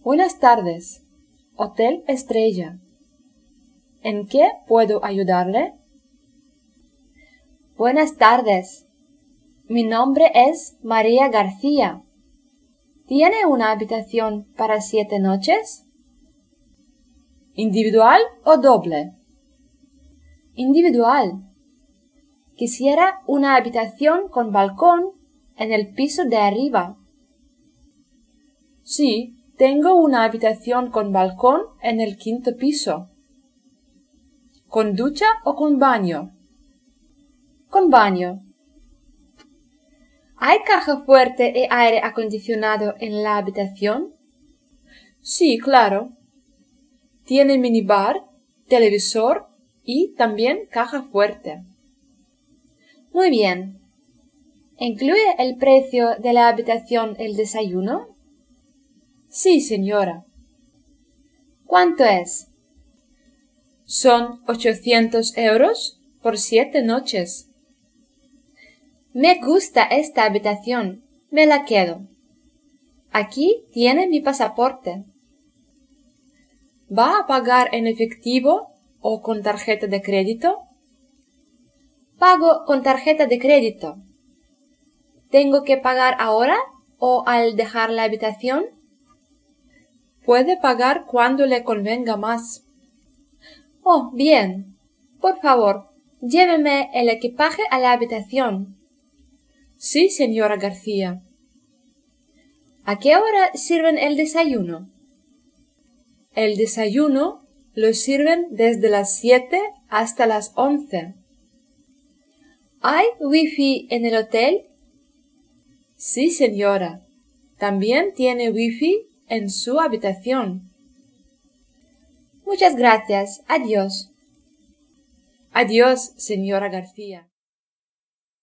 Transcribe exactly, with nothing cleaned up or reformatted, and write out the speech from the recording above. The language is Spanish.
Buenas tardes, Hotel Estrella. ¿En qué puedo ayudarle? Buenas tardes. Mi nombre es María García. ¿Tiene una habitación para siete noches? ¿Individual o doble? Individual. Quisiera una habitación con balcón en el piso de arriba. Sí, tengo una habitación con balcón en el quinto piso. ¿Con ducha o con baño? Con baño. ¿Hay caja fuerte y aire acondicionado en la habitación? Sí, claro. Tiene minibar, televisor y también caja fuerte. Muy bien. ¿Incluye el precio de la habitación el desayuno? Sí, señora. ¿Cuánto es? Son ochocientos euros por siete noches. Me gusta esta habitación. Me la quedo. Aquí tiene mi pasaporte. ¿Va a pagar en efectivo o con tarjeta de crédito? Pago con tarjeta de crédito. ¿Tengo que pagar ahora o al dejar la habitación? Puede pagar cuando le convenga más. Oh, bien. Por favor, lléveme el equipaje a la habitación. Sí, señora García. ¿A qué hora sirven el desayuno? El desayuno lo sirven desde las siete hasta las once. ¿Hay wifi en el hotel? Sí, señora. También tiene wifi en su habitación. Muchas gracias. Adiós. Adiós, señora García.